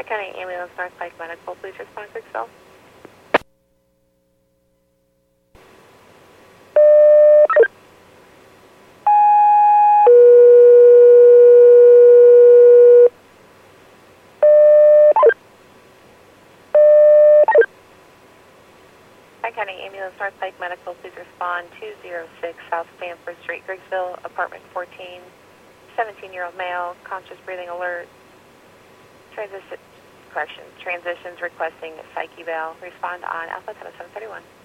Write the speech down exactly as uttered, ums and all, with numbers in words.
County Ambulance, North Pike Medical, please respond to Excel. County Ambulance, North Pike Medical, please respond two oh six South Stanford Street, Griggsville, apartment fourteen, seventeen-year-old male, conscious breathing alert, transition, correction, transitions requesting psych eval. Respond on Alpha seven seven three one.